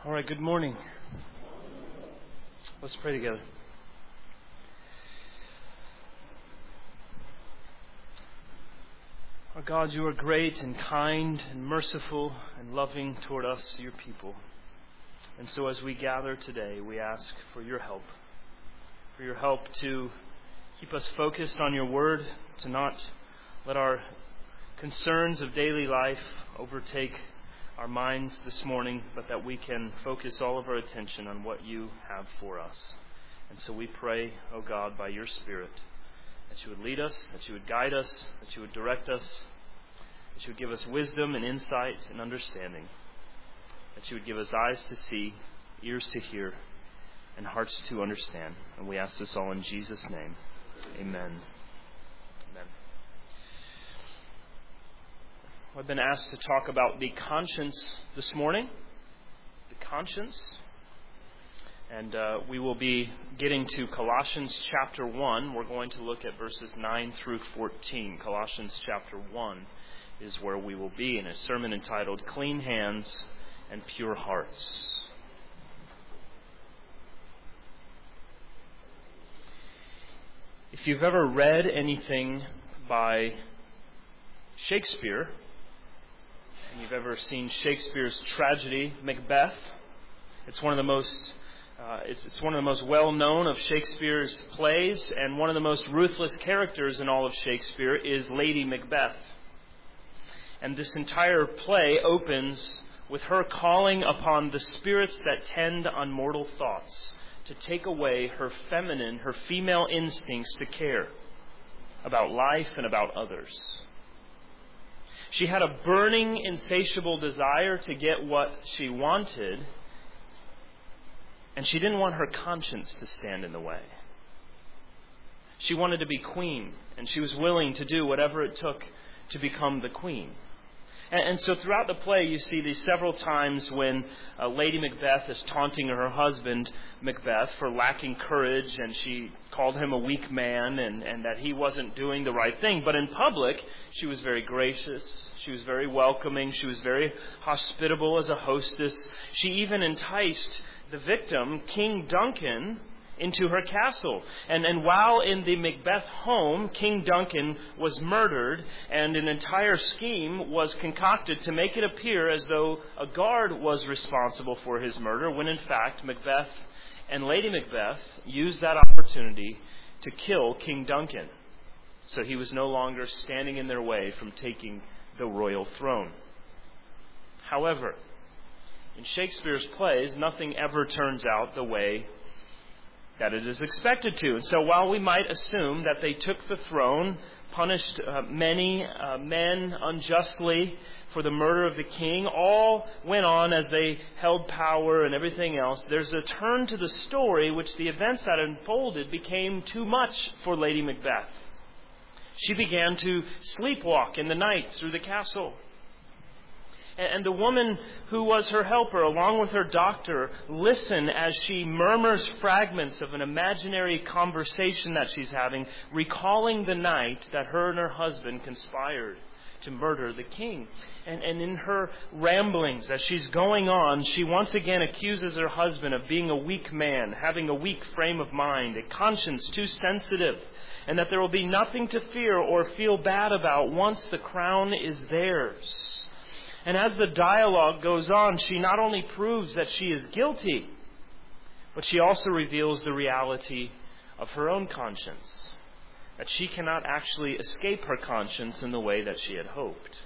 All right, good morning. Let's pray together. Our God, you are great and kind and merciful and loving toward us, your people. And so as we gather today, we ask for your help to keep us focused on your word, to not let our concerns of daily life overtake our minds this morning, but that we can focus all of our attention on what you have for us. And so we pray, O God, by your Spirit, that you would lead us, that you would guide us, that you would direct us, that you would give us wisdom and insight and understanding, that you would give us eyes to see, ears to hear, and hearts to understand. And we ask this all in Jesus' name. Amen. I've been asked to talk about the conscience this morning. The conscience. And we will be getting to Colossians chapter 1. We're going to look at verses 9 through 14. Colossians chapter 1 is where we will be in a sermon entitled Clean Hands and Pure Hearts. If you've ever read anything by Shakespeare, and you've ever seen Shakespeare's tragedy, Macbeth, it's one of the most well-known of Shakespeare's plays, and one of the most ruthless characters in all of Shakespeare is Lady Macbeth. And this entire play opens with her calling upon the spirits that tend on mortal thoughts to take away her female instincts to care about life and about others. She had a burning, insatiable desire to get what she wanted, and she didn't want her conscience to stand in the way. She wanted to be queen, and she was willing to do whatever it took to become the queen. And so throughout the play, you see these several times when Lady Macbeth is taunting her husband, Macbeth, for lacking courage, and she called him a weak man and that he wasn't doing the right thing. But in public, she was very gracious. She was very welcoming. She was very hospitable as a hostess. She even enticed the victim, King Duncan, into her castle. And while in the Macbeth home, King Duncan was murdered, and an entire scheme was concocted to make it appear as though a guard was responsible for his murder, when in fact Macbeth and Lady Macbeth used that opportunity to kill King Duncan. So he was no longer standing in their way from taking the royal throne. However, in Shakespeare's plays, nothing ever turns out the way that it is expected to. And so while we might assume that they took the throne, punished many men unjustly for the murder of the king, all went on as they held power and everything else, there's a turn to the story which the events that unfolded became too much for Lady Macbeth. She began to sleepwalk in the night through the castle. And the woman who was her helper, along with her doctor, listen as she murmurs fragments of an imaginary conversation that she's having, recalling the night that her and her husband conspired to murder the king. And in her ramblings, as she's going on, she once again accuses her husband of being a weak man, having a weak frame of mind, a conscience too sensitive, and that there will be nothing to fear or feel bad about once the crown is theirs. And as the dialogue goes on, she not only proves that she is guilty, but she also reveals the reality of her own conscience, that she cannot actually escape her conscience in the way that she had hoped.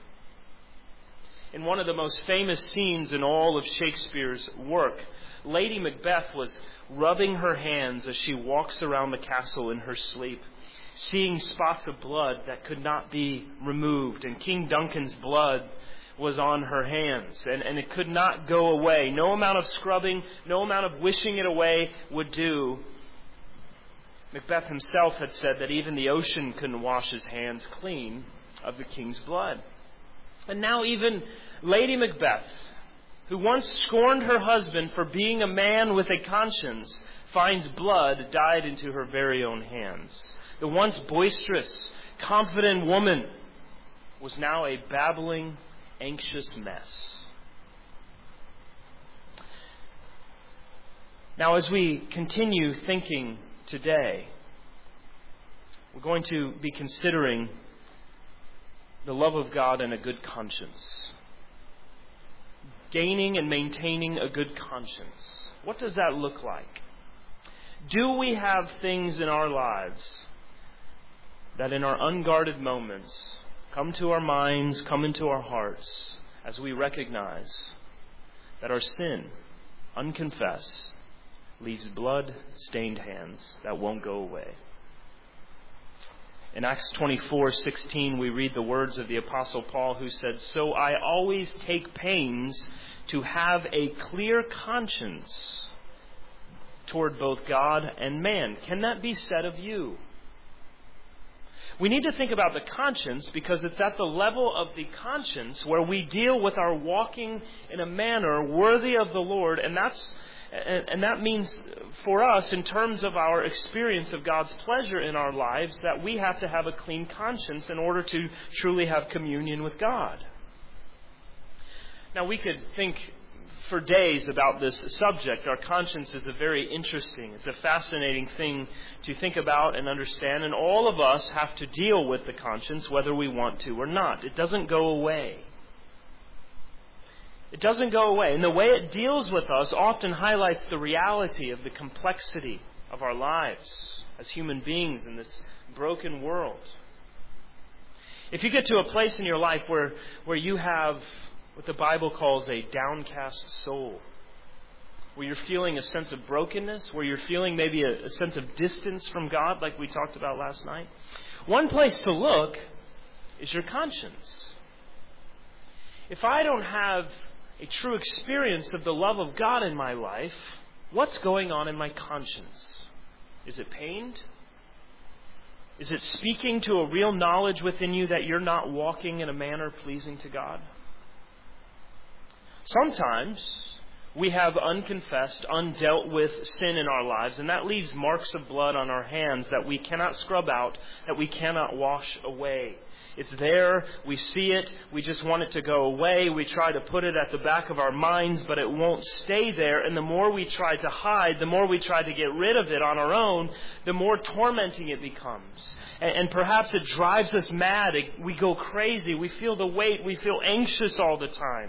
In one of the most famous scenes in all of Shakespeare's work, Lady Macbeth was rubbing her hands as she walks around the castle in her sleep, seeing spots of blood that could not be removed, and King Duncan's blood was on her hands, and it could not go away. No amount of scrubbing, no amount of wishing it away would do. Macbeth himself had said that even the ocean couldn't wash his hands clean of the king's blood. And now even Lady Macbeth, who once scorned her husband for being a man with a conscience, finds blood dyed into her very own hands. The once boisterous, confident woman was now a babbling, anxious mess. Now, as we continue thinking today, we're going to be considering the love of God and a good conscience. Gaining and maintaining a good conscience. What does that look like? Do we have things in our lives that in our unguarded moments come to our minds, come into our hearts, as we recognize that our sin, unconfessed, leaves blood-stained hands that won't go away? In Acts 24:16, we read the words of the Apostle Paul, who said, "So I always take pains to have a clear conscience toward both God and man." Can that be said of you? We need to think about the conscience because it's at the level of the conscience where we deal with our walking in a manner worthy of the Lord, and that means for us, in terms of our experience of God's pleasure in our lives, that we have to have a clean conscience in order to truly have communion with God. Now, we could think for days about this subject. Our conscience is it's a fascinating thing to think about and understand, and all of us have to deal with the conscience whether we want to or not. It doesn't go away. It doesn't go away. And the way it deals with us often highlights the reality of the complexity of our lives as human beings in this broken world. If you get to a place in your life where you have what the Bible calls a downcast soul, where you're feeling a sense of brokenness, where you're feeling maybe a sense of distance from God, like we talked about last night, one place to look is your conscience. If I don't have a true experience of the love of God in my life, what's going on in my conscience? Is it pained? Is it speaking to a real knowledge within you that you're not walking in a manner pleasing to God? Sometimes we have unconfessed, undealt with sin in our lives, and that leaves marks of blood on our hands that we cannot scrub out, that we cannot wash away. It's there, we see it, we just want it to go away, we try to put it at the back of our minds, but it won't stay there, and the more we try to hide, the more we try to get rid of it on our own, the more tormenting it becomes. And perhaps it drives us mad, we go crazy, we feel the weight, we feel anxious all the time.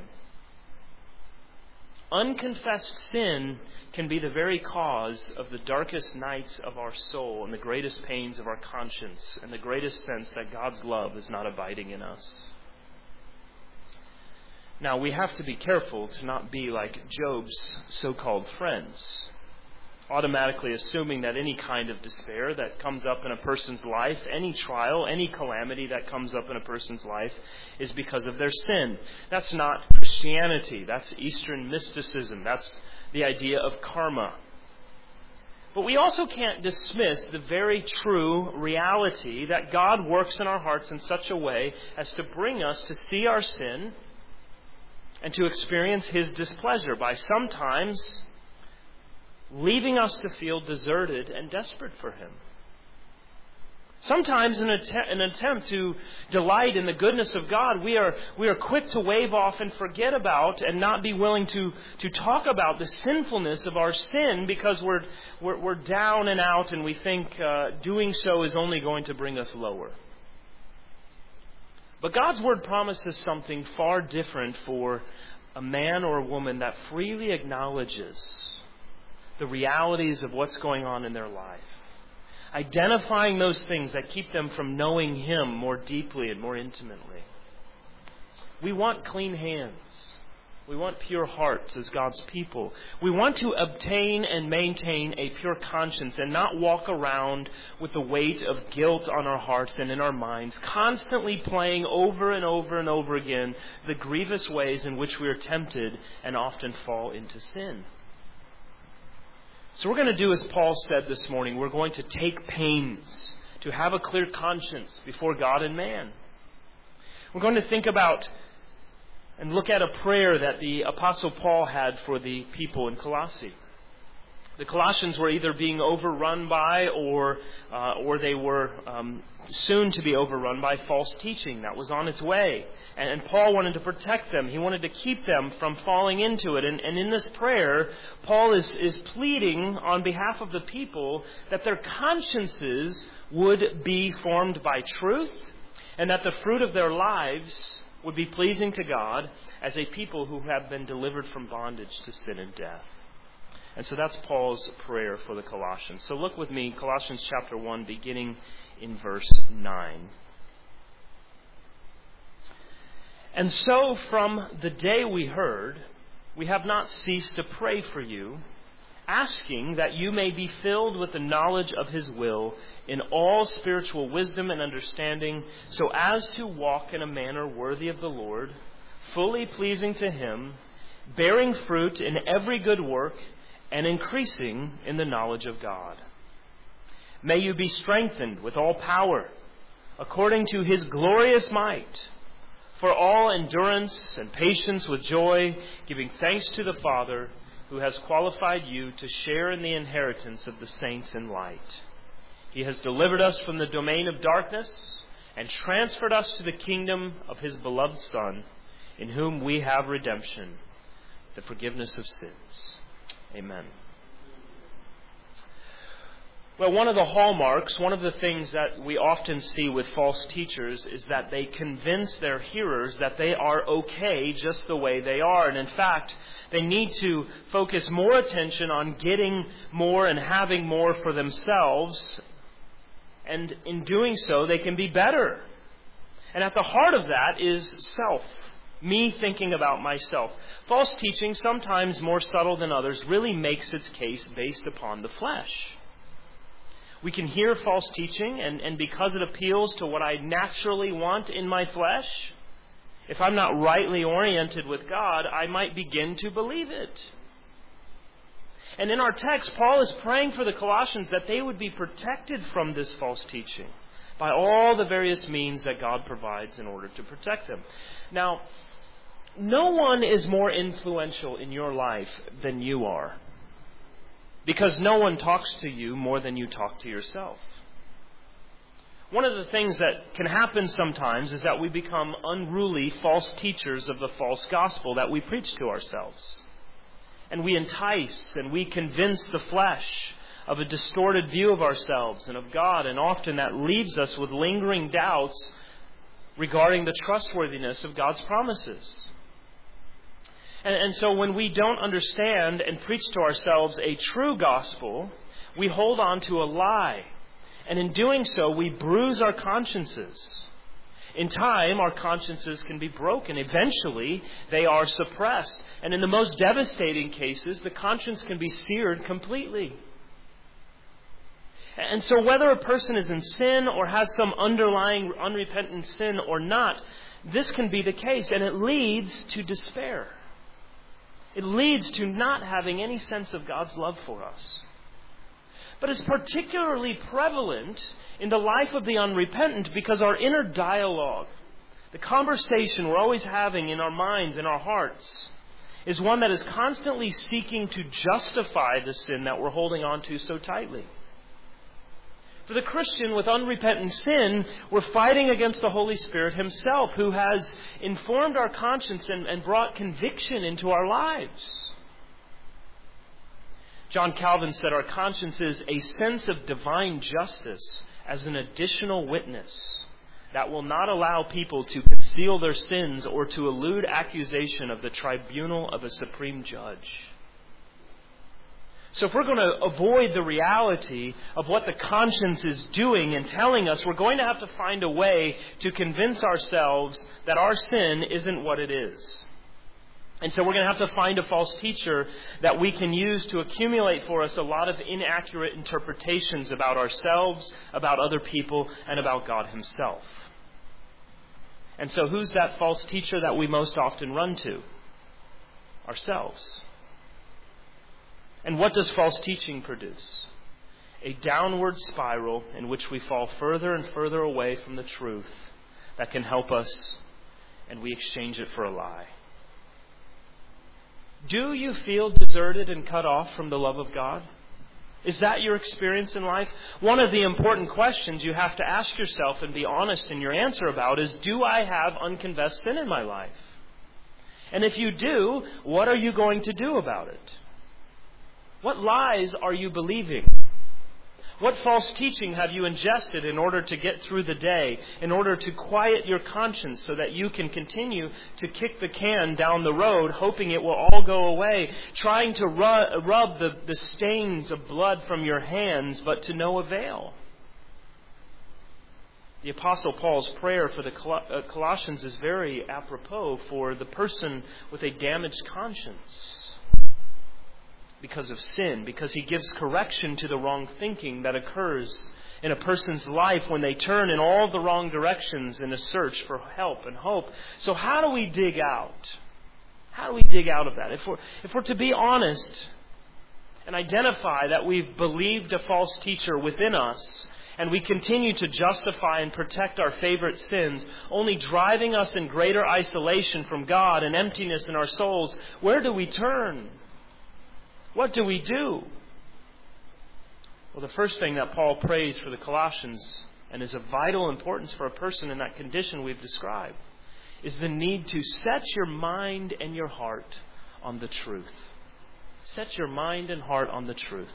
Unconfessed sin can be the very cause of the darkest nights of our soul and the greatest pains of our conscience and the greatest sense that God's love is not abiding in us. Now, we have to be careful to not be like Job's so-called friends, automatically assuming that any kind of despair that comes up in a person's life, any trial, any calamity that comes up in a person's life is because of their sin. That's not Christianity. That's Eastern mysticism. That's the idea of karma. But we also can't dismiss the very true reality that God works in our hearts in such a way as to bring us to see our sin and to experience His displeasure by sometimes leaving us to feel deserted and desperate for Him. Sometimes in an attempt to delight in the goodness of God, we are quick to wave off and forget about and not be willing to talk about the sinfulness of our sin because we're down and out and we think doing so is only going to bring us lower. But God's Word promises something far different for a man or a woman that freely acknowledges the realities of what's going on in their life. Identifying those things that keep them from knowing Him more deeply and more intimately. We want clean hands. We want pure hearts as God's people. We want to obtain and maintain a pure conscience and not walk around with the weight of guilt on our hearts and in our minds, constantly playing over and over and over again the grievous ways in which we are tempted and often fall into sin. So we're going to do as Paul said this morning. We're going to take pains to have a clear conscience before God and man. We're going to think about and look at a prayer that the Apostle Paul had for the people in Colossae. The Colossians were either being overrun by or they were soon to be overrun by false teaching that was on its way. And Paul wanted to protect them. He wanted to keep them from falling into it. And in this prayer, Paul is pleading on behalf of the people that their consciences would be formed by truth and that the fruit of their lives would be pleasing to God as a people who have been delivered from bondage to sin and death. And so that's Paul's prayer for the Colossians. So look with me, Colossians chapter 1, beginning in verse 9. And so from the day we heard, we have not ceased to pray for you, asking that you may be filled with the knowledge of His will in all spiritual wisdom and understanding, so as to walk in a manner worthy of the Lord, fully pleasing to Him, bearing fruit in every good work, and increasing in the knowledge of God. May you be strengthened with all power, according to His glorious might, for all endurance and patience with joy, giving thanks to the Father, who has qualified you to share in the inheritance of the saints in light. He has delivered us from the domain of darkness and transferred us to the kingdom of His beloved Son, in whom we have redemption, the forgiveness of sins. Amen. Well, one of the hallmarks, one of the things that we often see with false teachers is that they convince their hearers that they are okay just the way they are. And in fact, they need to focus more attention on getting more and having more for themselves. And in doing so, they can be better. And at the heart of that is self. Me thinking about myself. False teaching, sometimes more subtle than others, really makes its case based upon the flesh. We can hear false teaching, and because it appeals to what I naturally want in my flesh, if I'm not rightly oriented with God, I might begin to believe it. And in our text, Paul is praying for the Colossians that they would be protected from this false teaching by all the various means that God provides in order to protect them. Now, no one is more influential in your life than you are, because no one talks to you more than you talk to yourself. One of the things that can happen sometimes is that we become unruly false teachers of the false gospel that we preach to ourselves. And we entice and we convince the flesh of a distorted view of ourselves and of God, and often that leaves us with lingering doubts regarding the trustworthiness of God's promises. And so when we don't understand and preach to ourselves a true gospel, we hold on to a lie. And in doing so, we bruise our consciences. In time, our consciences can be broken. Eventually, they are suppressed. And in the most devastating cases, the conscience can be seared completely. And so whether a person is in sin or has some underlying unrepentant sin or not, this can be the case. And it leads to despair. It leads to not having any sense of God's love for us. But it's particularly prevalent in the life of the unrepentant because our inner dialogue, the conversation we're always having in our minds, in our hearts, is one that is constantly seeking to justify the sin that we're holding on to so tightly. For the Christian with unrepentant sin, we're fighting against the Holy Spirit Himself, who has informed our conscience and brought conviction into our lives. John Calvin said our conscience is a sense of divine justice as an additional witness that will not allow people to conceal their sins or to elude accusation of the tribunal of a supreme judge. So if we're going to avoid the reality of what the conscience is doing and telling us, we're going to have to find a way to convince ourselves that our sin isn't what it is. And so we're going to have to find a false teacher that we can use to accumulate for us a lot of inaccurate interpretations about ourselves, about other people, and about God Himself. And so who's that false teacher that we most often run to? Ourselves. And what does false teaching produce? A downward spiral in which we fall further and further away from the truth that can help us, and we exchange it for a lie. Do you feel deserted and cut off from the love of God? Is that your experience in life? One of the important questions you have to ask yourself and be honest in your answer about is, do I have unconfessed sin in my life? And if you do, what are you going to do about it? What lies are you believing? What false teaching have you ingested in order to get through the day, in order to quiet your conscience so that you can continue to kick the can down the road, hoping it will all go away, trying to rub the stains of blood from your hands, but to no avail? The Apostle Paul's prayer for the Colossians is very apropos for the person with a damaged conscience because of sin, because he gives correction to the wrong thinking that occurs in a person's life when they turn in all the wrong directions in a search for help and hope. So how do we dig out? How do we dig out of that? If we're to be honest and identify that we've believed a false teacher within us, and we continue to justify and protect our favorite sins, only driving us in greater isolation from God and emptiness in our souls, where do we turn? What do we do? Well, the first thing that Paul prays for the Colossians, and is of vital importance for a person in that condition we've described, is the need to set your mind and your heart on the truth. Set your mind and heart on the truth.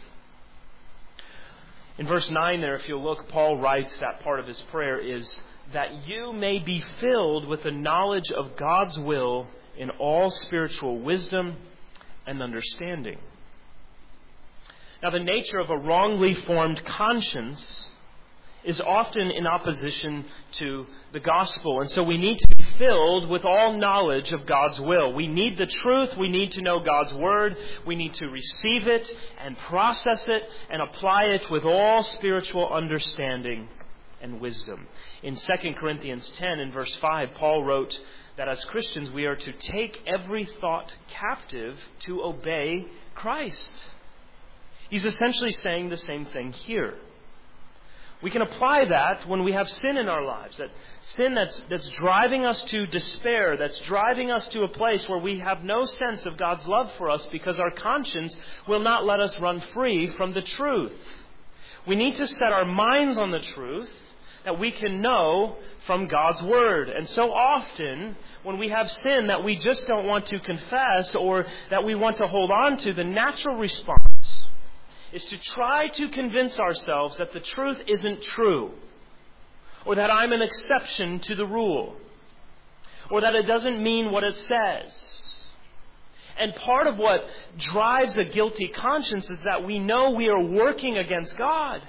In verse 9 there, if you'll look, Paul writes that part of his prayer is that you may be filled with the knowledge of God's will in all spiritual wisdom and understanding. Now, the nature of a wrongly formed conscience is often in opposition to the gospel. And so we need to be filled with all knowledge of God's will. We need the truth. We need to know God's word. We need to receive it and process it and apply it with all spiritual understanding and wisdom. In 2 Corinthians 10 in verse 5, Paul wrote that as Christians we are to take every thought captive to obey Christ. He's essentially saying the same thing here. We can apply that when we have sin in our lives. That sin that's driving us to despair, that's driving us to a place where we have no sense of God's love for us because our conscience will not let us run free from the truth. We need to set our minds on the truth that we can know from God's Word. And so often, when we have sin that we just don't want to confess or that we want to hold on to, the natural response is to try to convince ourselves that the truth isn't true, or that I'm an exception to the rule, or that it doesn't mean what it says. And part of what drives a guilty conscience is that we know we are working against God.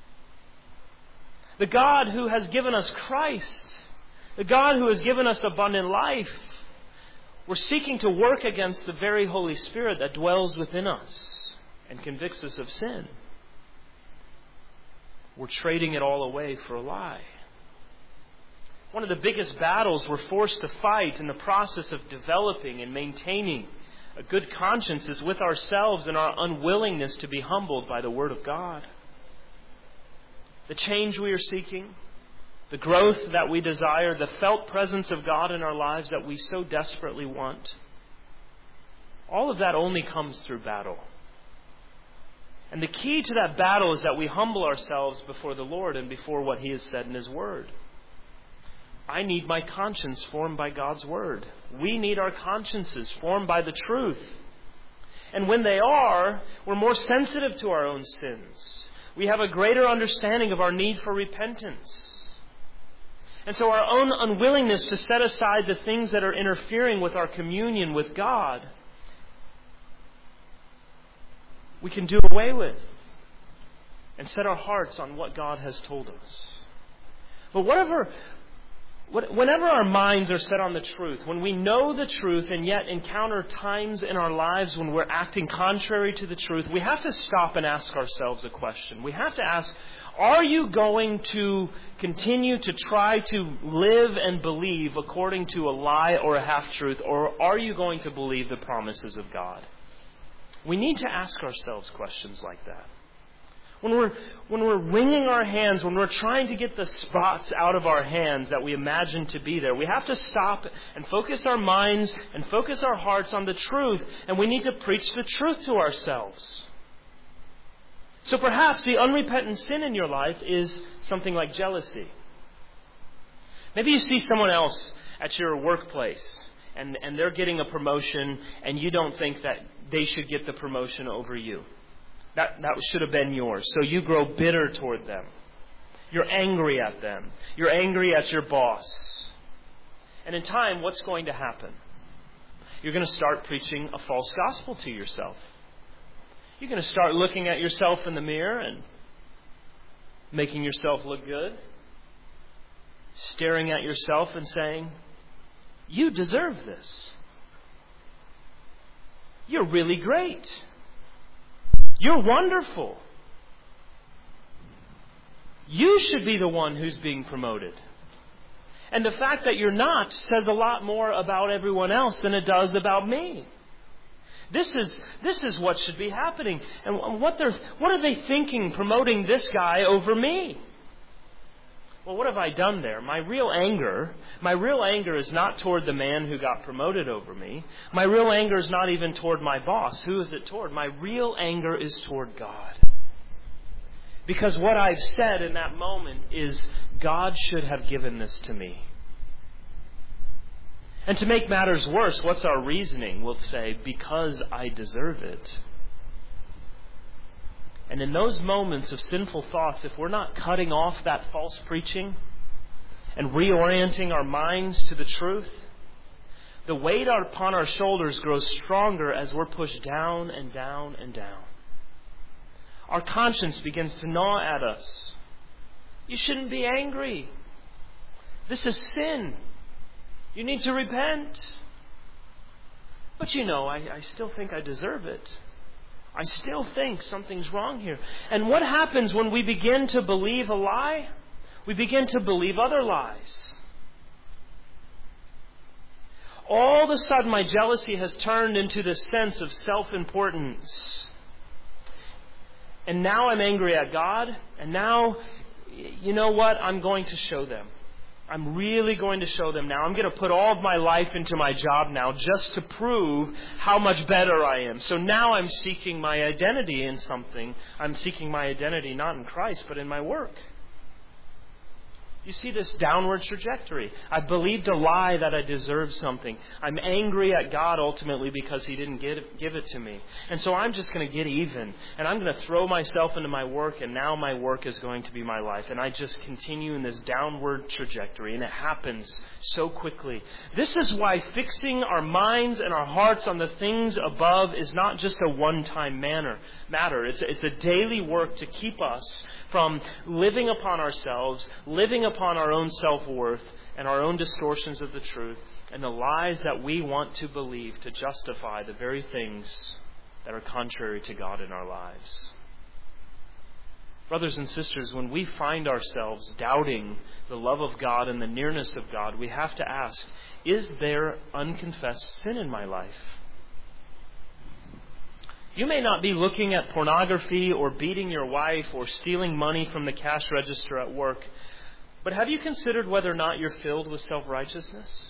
The God who has given us Christ, the God who has given us abundant life. We're seeking to work against the very Holy Spirit that dwells within us and convicts us of sin. We're trading it all away for a lie. One of the biggest battles we're forced to fight in the process of developing and maintaining a good conscience is with ourselves and our unwillingness to be humbled by the Word of God. The change we are seeking, the growth that we desire, the felt presence of God in our lives that we so desperately want, all of that only comes through battle. And the key to that battle is that we humble ourselves before the Lord and before what He has said in His Word. I need my conscience formed by God's Word. We need our consciences formed by the truth. And when they are, we're more sensitive to our own sins. We have a greater understanding of our need for repentance. And so our own unwillingness to set aside the things that are interfering with our communion with God, we can do away with and set our hearts on what God has told us. But whenever our minds are set on the truth, when we know the truth and yet encounter times in our lives when we're acting contrary to the truth, we have to stop and ask ourselves a question. We have to ask, are you going to continue to try to live and believe according to a lie or a half-truth, or are you going to believe the promises of God? We need to ask ourselves questions like that. When we're wringing our hands, when we're trying to get the spots out of our hands that we imagine to be there, we have to stop and focus our minds and focus our hearts on the truth. And we need to preach the truth to ourselves. So perhaps the unrepentant sin in your life is something like jealousy. Maybe you see someone else at your workplace and they're getting a promotion and you don't think that they should get the promotion over you. That should have been yours. So you grow bitter toward them. You're angry at them. You're angry at your boss. And in time, what's going to happen? You're going to start preaching a false gospel to yourself. You're going to start looking at yourself in the mirror and making yourself look good. Staring at yourself and saying, you deserve this. You're really great. You're wonderful. You should be the one who's being promoted. And the fact that you're not says a lot more about everyone else than it does about me. This is what should be happening. And what are they thinking promoting this guy over me? Well, what have I done there? My real anger is not toward the man who got promoted over me. My real anger is not even toward my boss. Who is it toward? My real anger is toward God. Because what I've said in that moment is, God should have given this to me. And to make matters worse, what's our reasoning? We'll say, because I deserve it. And in those moments of sinful thoughts, if we're not cutting off that false preaching and reorienting our minds to the truth, the weight upon our shoulders grows stronger as we're pushed down and down and down. Our conscience begins to gnaw at us. You shouldn't be angry. This is sin. You need to repent. But I still think I deserve it. I still think something's wrong here. And what happens when we begin to believe a lie? We begin to believe other lies. All of a sudden, my jealousy has turned into this sense of self-importance. And now I'm angry at God. And now, you know what? I'm going to show them. I'm really going to show them now. I'm going to put all of my life into my job now just to prove how much better I am. So now I'm seeking my identity in something. I'm seeking my identity not in Christ, but in my work. You see this downward trajectory. I believed a lie that I deserved something. I'm angry at God ultimately because He didn't give it to me. And so I'm just going to get even. And I'm going to throw myself into my work, and now my work is going to be my life. And I just continue in this downward trajectory. And it happens so quickly. This is why fixing our minds and our hearts on the things above is not just a one-time matter. It's a daily work to keep us from living upon ourselves, living upon our own self-worth and our own distortions of the truth and the lies that we want to believe to justify the very things that are contrary to God in our lives. Brothers and sisters, when we find ourselves doubting the love of God and the nearness of God, we have to ask, is there unconfessed sin in my life? You may not be looking at pornography or beating your wife or stealing money from the cash register at work, but have you considered whether or not you're filled with self-righteousness?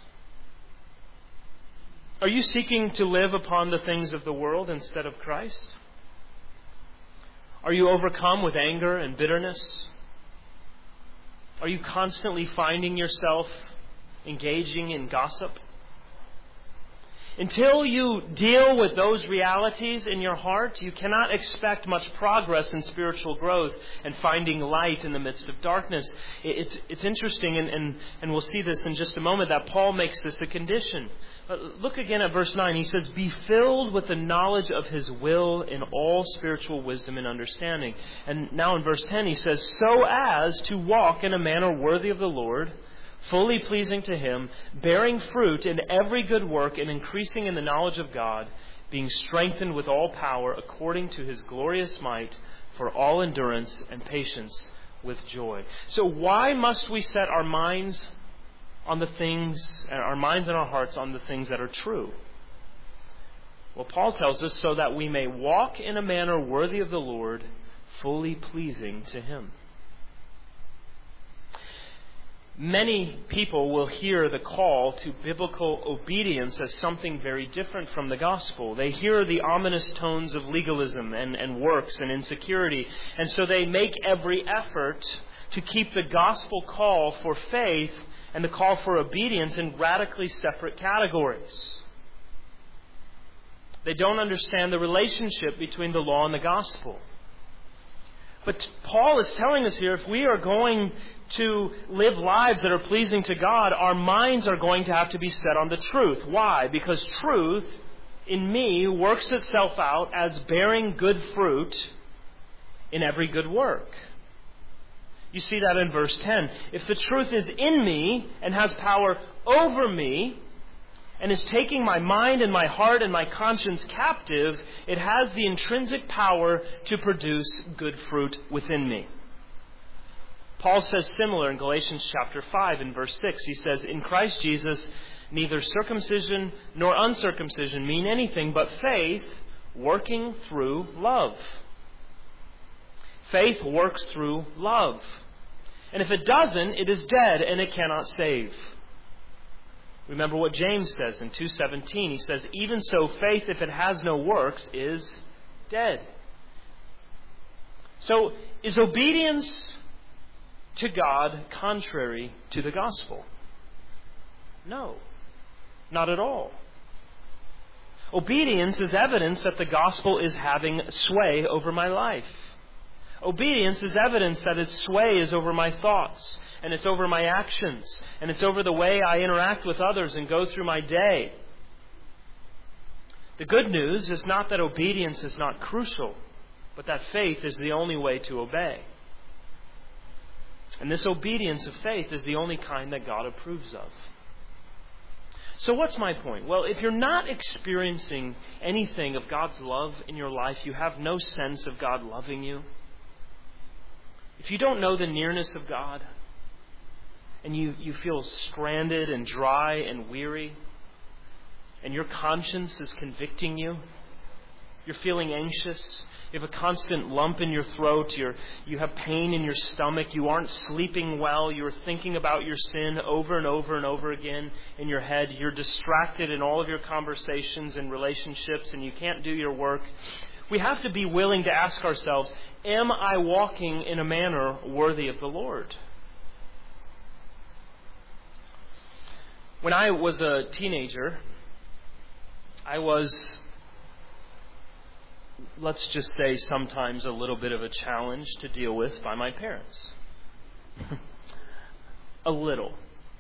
Are you seeking to live upon the things of the world instead of Christ? Are you overcome with anger and bitterness? Are you constantly finding yourself engaging in gossip? Until you deal with those realities in your heart, you cannot expect much progress in spiritual growth and finding light in the midst of darkness. It's interesting, and we'll see this in just a moment, that Paul makes this a condition. Look again at verse 9. He says, "Be filled with the knowledge of His will in all spiritual wisdom and understanding." And now in verse 10 he says, "So as to walk in a manner worthy of the Lord, fully pleasing to Him, bearing fruit in every good work and increasing in the knowledge of God, being strengthened with all power according to His glorious might, for all endurance and patience with joy." So why must we set our minds on the things, our minds and our hearts on the things that are true? Well, Paul tells us so that we may walk in a manner worthy of the Lord, fully pleasing to Him. Many people will hear the call to biblical obedience as something very different from the gospel. They hear the ominous tones of legalism and works and insecurity, and so they make every effort to keep the gospel call for faith and the call for obedience in radically separate categories. They don't understand the relationship between the law and the gospel. But Paul is telling us here, if we are going to live lives that are pleasing to God, our minds are going to have to be set on the truth. Why? Because truth in me works itself out as bearing good fruit in every good work. You see that in verse 10. If the truth is in me and has power over me and is taking my mind and my heart and my conscience captive, it has the intrinsic power to produce good fruit within me. Paul says similar in Galatians chapter 5 and verse 6. He says, in Christ Jesus, neither circumcision nor uncircumcision mean anything but faith working through love. Faith works through love. And if it doesn't, it is dead and it cannot save. Remember what James says in 2:17. He says, even so, faith, if it has no works, is dead. So, is obedience to God contrary to the gospel? No, not at all. Obedience is evidence that the gospel is having sway over my life. Obedience is evidence that its sway is over my thoughts, and it's over my actions, and it's over the way I interact with others and go through my day. The good news is not that obedience is not crucial, but that faith is the only way to obey. And this obedience of faith is the only kind that God approves of. So what's my point? Well, if you're not experiencing anything of God's love in your life, you have no sense of God loving you. If you don't know the nearness of God, and you feel stranded and dry and weary, and your conscience is convicting you, you're feeling anxious, you have a constant lump in your throat, you have pain in your stomach, you aren't sleeping well, you're thinking about your sin over and over and over again in your head, you're distracted in all of your conversations and relationships, and you can't do your work, we have to be willing to ask ourselves, am I walking in a manner worthy of the Lord? When I was a teenager, I was, let's just say, sometimes a little bit of a challenge to deal with by my parents. A little.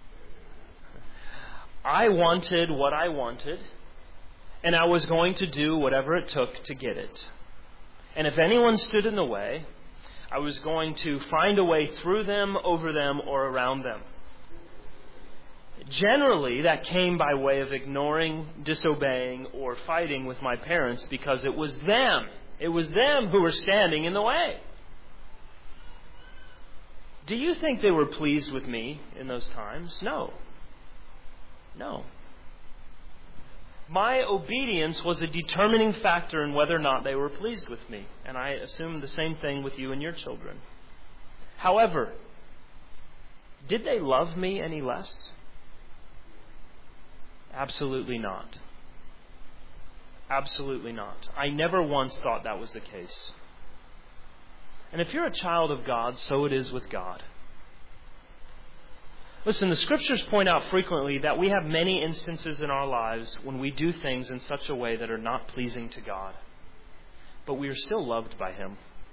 I wanted what I wanted, and I was going to do whatever it took to get it. And if anyone stood in the way, I was going to find a way through them, over them, or around them. Generally, that came by way of ignoring, disobeying, or fighting with my parents because it was them. It was them who were standing in the way. Do you think they were pleased with me in those times? No. No. My obedience was a determining factor in whether or not they were pleased with me. And I assume the same thing with you and your children. However, did they love me any less? Absolutely not. Absolutely not. I never once thought that was the case. And if you're a child of God, so it is with God. Listen, the Scriptures point out frequently that we have many instances in our lives when we do things in such a way that are not pleasing to God. But we are still loved by Him.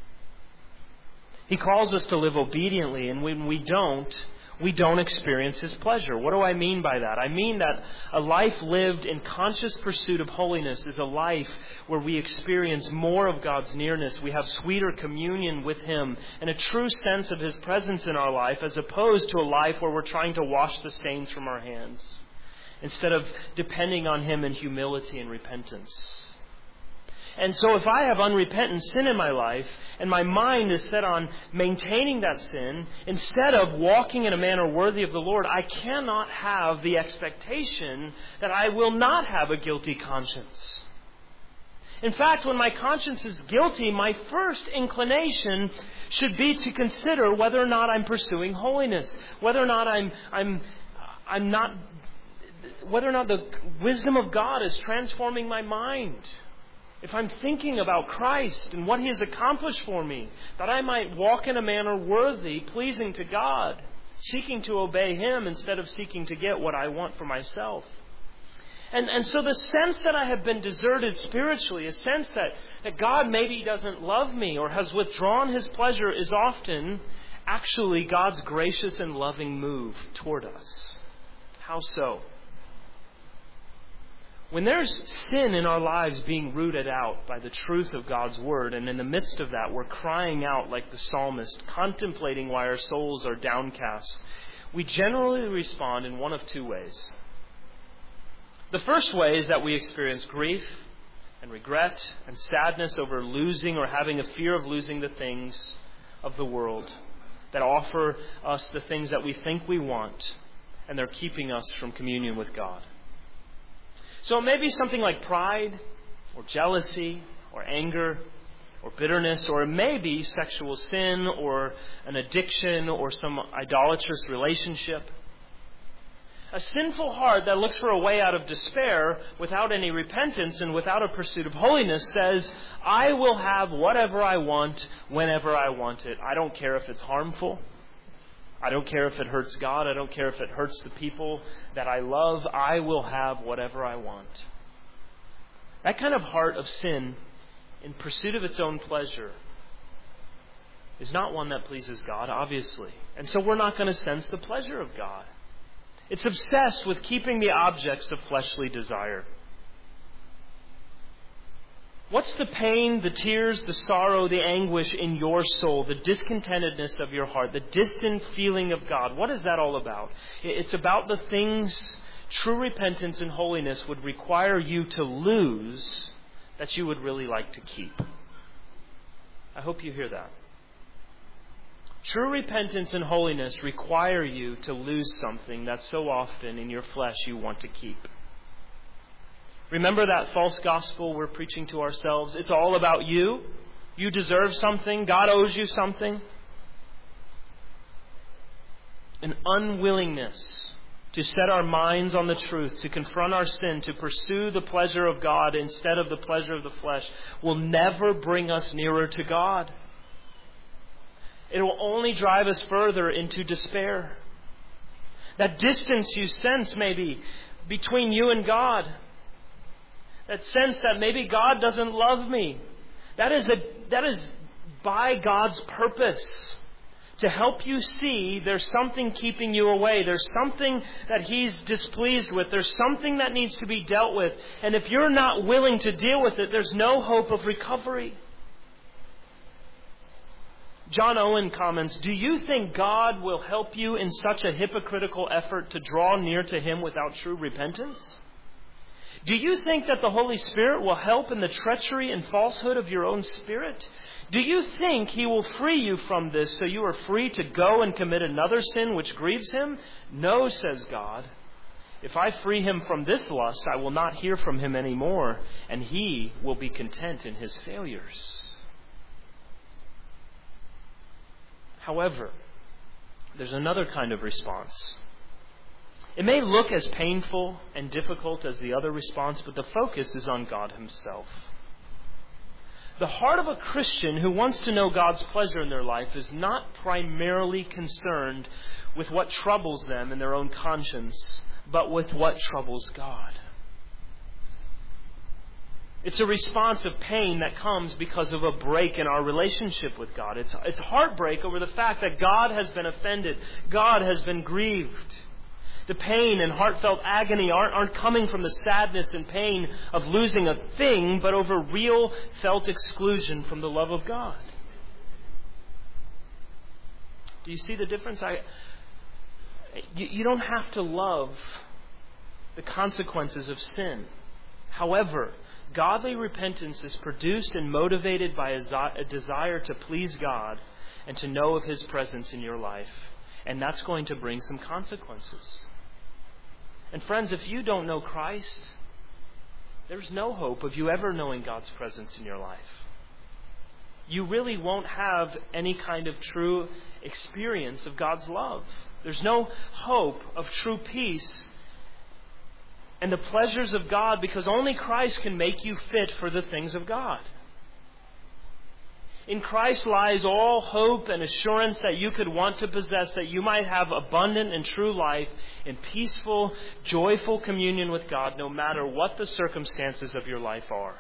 He calls us to live obediently, and when we don't experience His pleasure. What do I mean by that? I mean that a life lived in conscious pursuit of holiness is a life where we experience more of God's nearness. We have sweeter communion with Him and a true sense of His presence in our life, as opposed to a life where we're trying to wash the stains from our hands instead of depending on Him in humility and repentance. And so if I have unrepentant sin in my life and my mind is set on maintaining that sin instead of walking in a manner worthy of the Lord, I cannot have the expectation that I will not have a guilty conscience. In fact, when my conscience is guilty, my first inclination should be to consider whether or not I'm pursuing holiness, whether or not whether or not the wisdom of God is transforming my mind. If I'm thinking about Christ and what He has accomplished for me, that I might walk in a manner worthy, pleasing to God, seeking to obey Him instead of seeking to get what I want for myself. And so the sense that I have been deserted spiritually, a sense that God maybe doesn't love me or has withdrawn His pleasure, is often actually God's gracious and loving move toward us. How so? When there's sin in our lives being rooted out by the truth of God's Word, and in the midst of that we're crying out like the psalmist, contemplating why our souls are downcast, we generally respond in one of two ways. The first way is that we experience grief and regret and sadness over losing or having a fear of losing the things of the world that offer us the things that we think we want, and they're keeping us from communion with God. So it may be something like pride or jealousy or anger or bitterness, or it may be sexual sin or an addiction or some idolatrous relationship. A sinful heart that looks for a way out of despair without any repentance and without a pursuit of holiness says, I will have whatever I want whenever I want it. I don't care if it's harmful. I don't care if it hurts God. I don't care if it hurts the people that I love. I will have whatever I want. That kind of heart of sin in pursuit of its own pleasure is not one that pleases God, obviously. And so we're not going to sense the pleasure of God. It's obsessed with keeping the objects of fleshly desire. What's the pain, the tears, the sorrow, the anguish in your soul, the discontentedness of your heart, the distant feeling of God? What is that all about? It's about the things true repentance and holiness would require you to lose that you would really like to keep. I hope you hear that. True repentance and holiness require you to lose something that so often in your flesh you want to keep. Remember that false gospel we're preaching to ourselves? It's all about you. You deserve something. God owes you something. An unwillingness to set our minds on the truth, to confront our sin, to pursue the pleasure of God instead of the pleasure of the flesh will never bring us nearer to God. It will only drive us further into despair. That distance you sense maybe between you and God, that sense that maybe God doesn't love me, that is by God's purpose to help you see there's something keeping you away. There's something that He's displeased with. There's something that needs to be dealt with. And if you're not willing to deal with it, there's no hope of recovery. John Owen comments, do you think God will help you in such a hypocritical effort to draw near to Him without true repentance? Do you think that the Holy Spirit will help in the treachery and falsehood of your own spirit? Do you think He will free you from this so you are free to go and commit another sin which grieves Him? No, says God. If I free him from this lust, I will not hear from him any more, and he will be content in his failures. However, there's another kind of response. It may look as painful and difficult as the other response, but the focus is on God Himself. The heart of a Christian who wants to know God's pleasure in their life is not primarily concerned with what troubles them in their own conscience, but with what troubles God. It's a response of pain that comes because of a break in our relationship with God. It's heartbreak over the fact that God has been offended. God has been grieved. The pain and heartfelt agony aren't coming from the sadness and pain of losing a thing, but over real felt exclusion from the love of God. Do you see the difference? You don't have to love the consequences of sin. However, godly repentance is produced and motivated by a desire to please God and to know of His presence in your life. And that's going to bring some consequences. And friends, if you don't know Christ, there's no hope of you ever knowing God's presence in your life. You really won't have any kind of true experience of God's love. There's no hope of true peace and the pleasures of God, because only Christ can make you fit for the things of God. In Christ lies all hope and assurance that you could want to possess, that you might have abundant and true life in peaceful, joyful communion with God, no matter what the circumstances of your life are.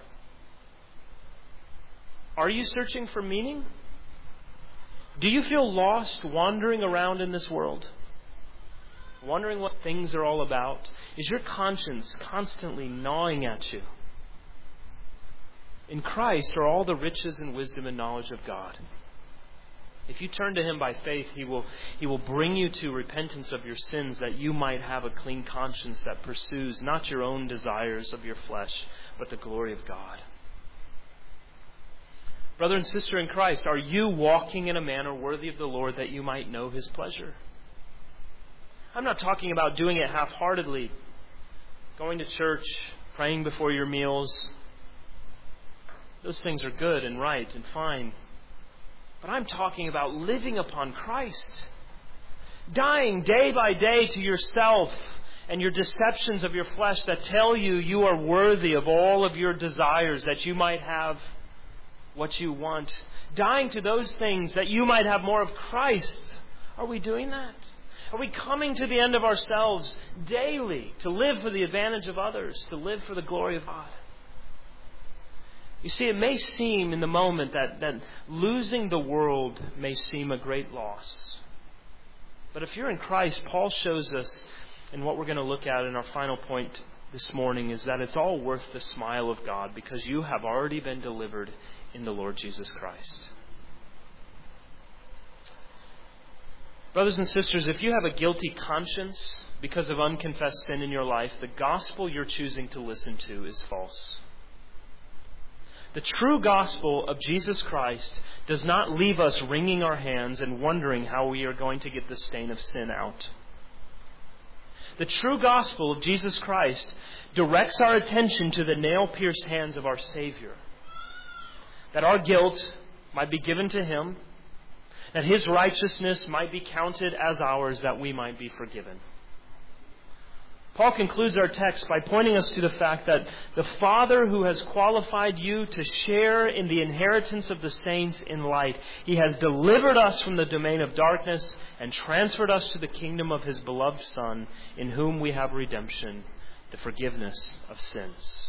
Are you searching for meaning? Do you feel lost wandering around in this world? Wondering what things are all about? Is your conscience constantly gnawing at you? In Christ are all the riches and wisdom and knowledge of God. If you turn to Him by faith, He will bring you to repentance of your sins, that you might have a clean conscience that pursues not your own desires of your flesh, but the glory of God. Brother and sister in Christ, are you walking in a manner worthy of the Lord, that you might know His pleasure? I'm not talking about doing it half-heartedly, going to church, praying before your meals. Those things are good and right and fine. But I'm talking about living upon Christ. Dying day by day to yourself and your deceptions of your flesh that tell you you are worthy of all of your desires, that you might have what you want. Dying to those things that you might have more of Christ. Are we doing that? Are we coming to the end of ourselves daily to live for the advantage of others, to live for the glory of God? You see, it may seem in the moment that losing the world may seem a great loss. But if you're in Christ, Paul shows us, and what we're going to look at in our final point this morning is that it's all worth the smile of God, because you have already been delivered in the Lord Jesus Christ. Brothers and sisters, if you have a guilty conscience because of unconfessed sin in your life, the gospel you're choosing to listen to is false. The true gospel of Jesus Christ does not leave us wringing our hands and wondering how we are going to get the stain of sin out. The true gospel of Jesus Christ directs our attention to the nail-pierced hands of our Savior, that our guilt might be given to Him, that His righteousness might be counted as ours, that we might be forgiven. Paul concludes our text by pointing us to the fact that the Father who has qualified you to share in the inheritance of the saints in light, He has delivered us from the domain of darkness and transferred us to the kingdom of His beloved Son, in whom we have redemption, the forgiveness of sins.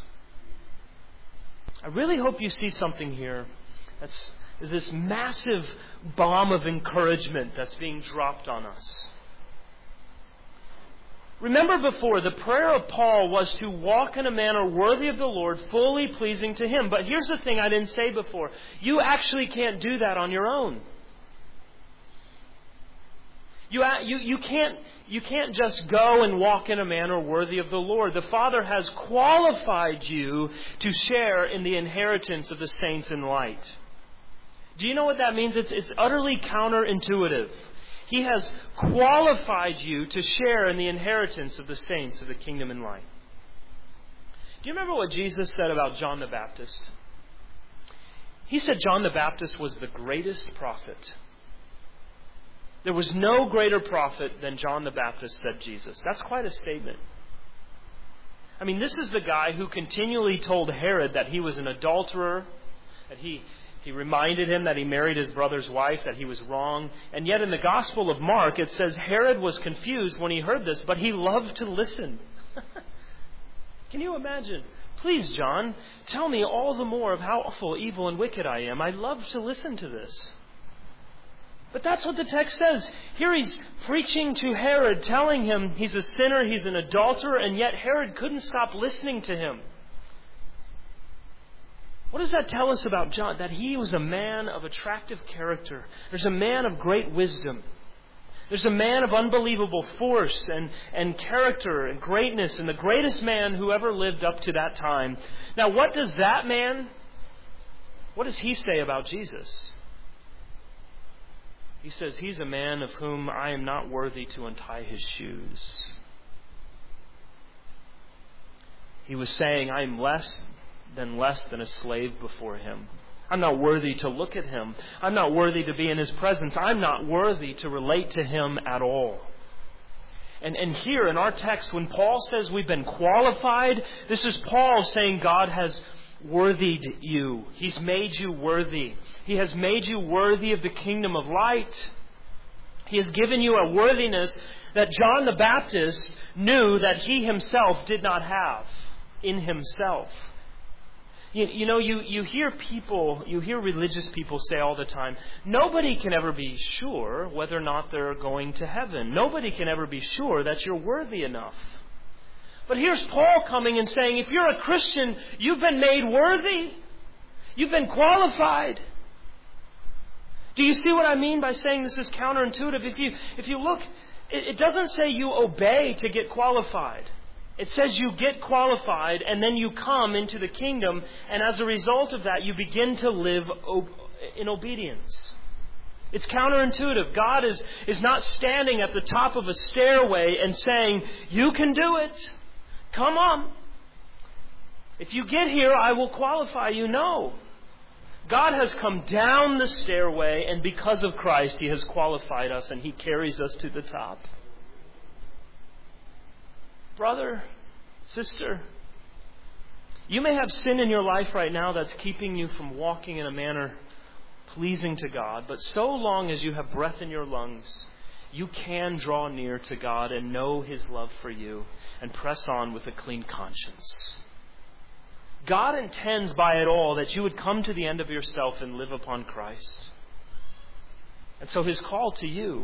I really hope you see something here. That's this massive bomb of encouragement that's being dropped on us. Remember before, the prayer of Paul was to walk in a manner worthy of the Lord, fully pleasing to Him. But here's the thing I didn't say before. You actually can't do that on your own. You can't just go and walk in a manner worthy of the Lord. The Father has qualified you to share in the inheritance of the saints in light. Do you know what that means? It's utterly counterintuitive. He has qualified you to share in the inheritance of the saints of the kingdom in light. Do you remember what Jesus said about John the Baptist? He said John the Baptist was the greatest prophet. There was no greater prophet than John the Baptist, said Jesus. That's quite a statement. I mean, this is the guy who continually told Herod that he was an adulterer, that he reminded him that he married his brother's wife, that he was wrong. And yet in the Gospel of Mark, it says Herod was confused when he heard this, but he loved to listen. Can you imagine? Please, John, tell me all the more of how awful, evil, and wicked I am. I love to listen to this. But that's what the text says. Here he's preaching to Herod, telling him he's a sinner, he's an adulterer, and yet Herod couldn't stop listening to him. What does that tell us about John? That he was a man of attractive character. There's a man of great wisdom. There's a man of unbelievable force and character and greatness, and the greatest man who ever lived up to that time. Now, what does he say about Jesus? He says, he's a man of whom I am not worthy to untie his shoes. He was saying, I am less than a slave before Him. I'm not worthy to look at Him. I'm not worthy to be in His presence. I'm not worthy to relate to Him at all. And here in our text, when Paul says we've been qualified, this is Paul saying God has worthied you. He's made you worthy. He has made you worthy of the kingdom of light. He has given you a worthiness that John the Baptist knew that he himself did not have in himself. You hear religious people say all the time, nobody can ever be sure whether or not they're going to heaven. Nobody can ever be sure that you're worthy enough. But here's Paul coming and saying, if you're a Christian, you've been made worthy. You've been qualified. Do you see what I mean by saying this is counterintuitive? If you look, it doesn't say you obey to get qualified. It says you get qualified and then you come into the kingdom, and as a result of that, you begin to live in obedience. It's counterintuitive. God is not standing at the top of a stairway and saying, you can do it. Come on. If you get here, I will qualify you. No. God has come down the stairway, and because of Christ, He has qualified us and He carries us to the top. Brother, sister, you may have sin in your life right now that's keeping you from walking in a manner pleasing to God, but so long as you have breath in your lungs, you can draw near to God and know His love for you and press on with a clean conscience. God intends by it all that you would come to the end of yourself and live upon Christ. And so His call to you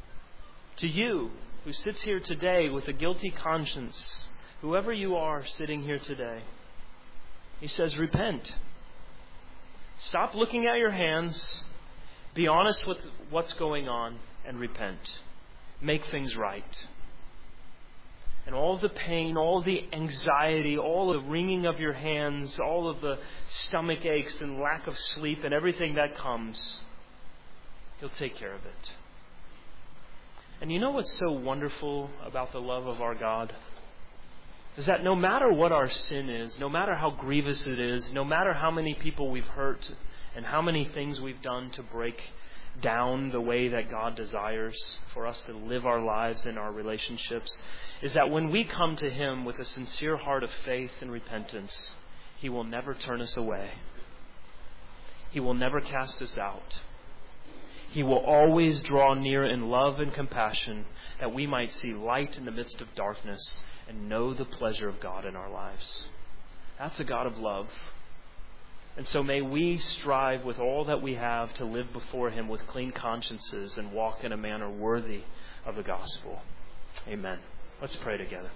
who sits here today with a guilty conscience, whoever you are sitting here today, He says, repent. Stop looking at your hands. Be honest with what's going on and repent. Make things right. And all of the pain, all of the anxiety, all of the wringing of your hands, all of the stomach aches and lack of sleep and everything that comes, He'll take care of it. And you know what's so wonderful about the love of our God? Is that no matter what our sin is, no matter how grievous it is, no matter how many people we've hurt and how many things we've done to break down the way that God desires for us to live our lives and our relationships, is that when we come to Him with a sincere heart of faith and repentance, He will never turn us away. He will never cast us out. He will always draw near in love and compassion that we might see light in the midst of darkness and know the pleasure of God in our lives. That's a God of love. And so may we strive with all that we have to live before Him with clean consciences and walk in a manner worthy of the gospel. Amen. Let's pray together.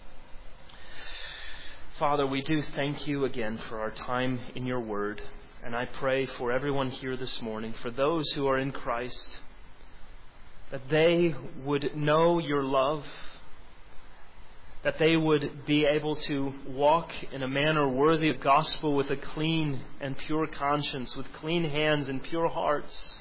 Father, we do thank You again for our time in Your Word. And I pray for everyone here this morning, for those who are in Christ, that they would know Your love, that they would be able to walk in a manner worthy of gospel with a clean and pure conscience, with clean hands and pure hearts,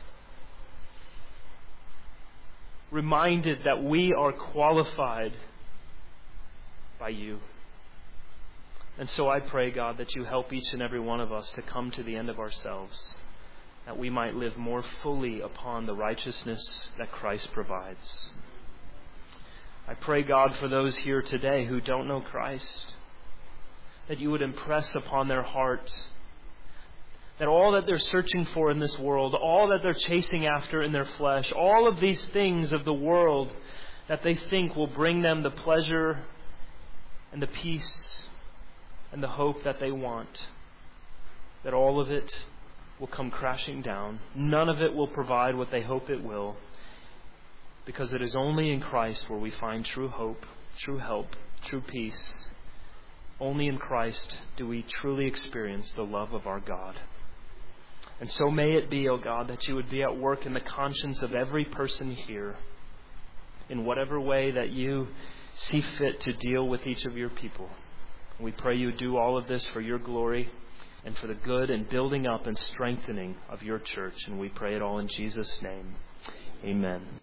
reminded that we are qualified by You. And so I pray, God, that You help each and every one of us to come to the end of ourselves, that we might live more fully upon the righteousness that Christ provides. I pray, God, for those here today who don't know Christ, that You would impress upon their heart that all that they're searching for in this world, all that they're chasing after in their flesh, all of these things of the world that they think will bring them the pleasure and the peace and the hope that they want, that all of it will come crashing down. None of it will provide what they hope it will, because it is only in Christ where we find true hope, true help, true peace. Only in Christ do we truly experience the love of our God. And so may it be, O God, that You would be at work in the conscience of every person here in whatever way that You see fit to deal with each of Your people. We pray You do all of this for Your glory and for the good and building up and strengthening of Your church. And we pray it all in Jesus' name. Amen.